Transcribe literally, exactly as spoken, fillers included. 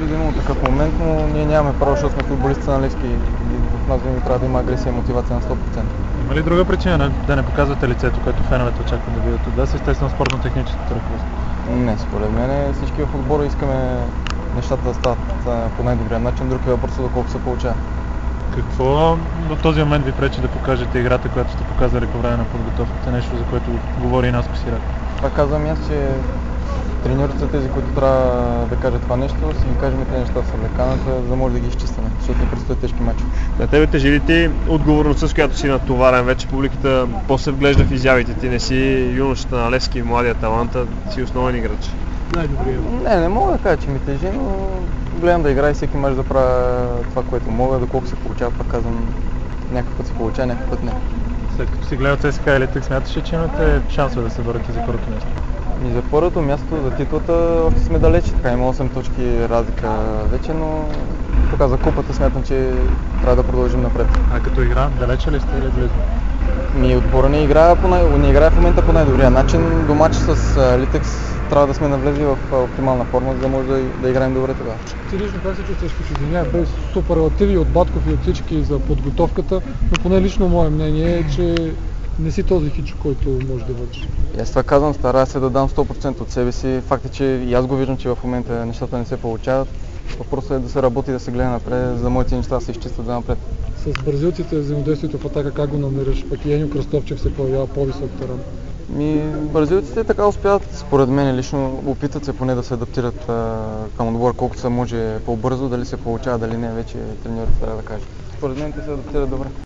винаги имало такъв момент, но ние нямаме право, защото сме футболисти на Левски и в нас винаги трябва да има агресия и мотивация на сто процента. Има ли друга причина да не показвате лицето, което феновете очакват да видят от вас, естествено спортно-техническото ръководство? Не, според мен всички в отбора искаме нещата да стават по най-добрия начин, друг е въпрос доколко се получава. Какво до този момент ви пречи да покажете играта, която сте показали по време на подготовката? Нещо, за което говори и нас Сирак. Това казвам аз, че треньорите са тези, които трябва да кажат това нещо, си ги кажем тези неща в леканата, за да може да ги изчистваме, защото не предстоят тежки мачове. На тебе тежи ли ти отговорността, с която си натоварен? Вече публиката после вглежда в изявите ти, не си юношата на Левски, младия таланта, си основен играч. Най-добрият. Не, не мога да кажа, че ми тежи, но гледам да играя всеки мач да правя това, което мога, доколко се получава, пак казвам, някакъв път се получава, някакъв път не. След като си гледал ЦСКА и Летък, смяташ ли, че имате шансове да се борите за първото място? И за първото място, за титлата, още сме далече, така има осем точки разлика вече, но така за купата смятам, че трябва да продължим напред. А като игра, далече ли сте или близо? Ми отбора не играе, по най... не играе в момента по най-добрия начин. До матча с Литекс трябва да сме навлезли в оптимална форма, за да може да, да играем добре тогава. Ти лично как се чувстваш по чужбина, без суперлативи от Батков и от всички за подготовката, но поне лично мое мнение е, че не си този хичо, който може да бъдеш. И аз това казвам, старая се да дам сто процента от себе си. Факт е, че и аз го виждам, че в момента нещата не се получават. Въпросът е да се работи и да се гледа напред, за да моите неща да се изчистят за напред. С бразилците взаимодействието в атака как го намираш? Пък и Еньо Кръстовчев се появява по-висок терен. Ми, бразилците така успяват, според мен лично, опитат се поне да се адаптират а, към отбора колкото се може по-бързо, дали се получава, дали не, вече треньорите трябва да кажат. Според мен те се адаптират добре.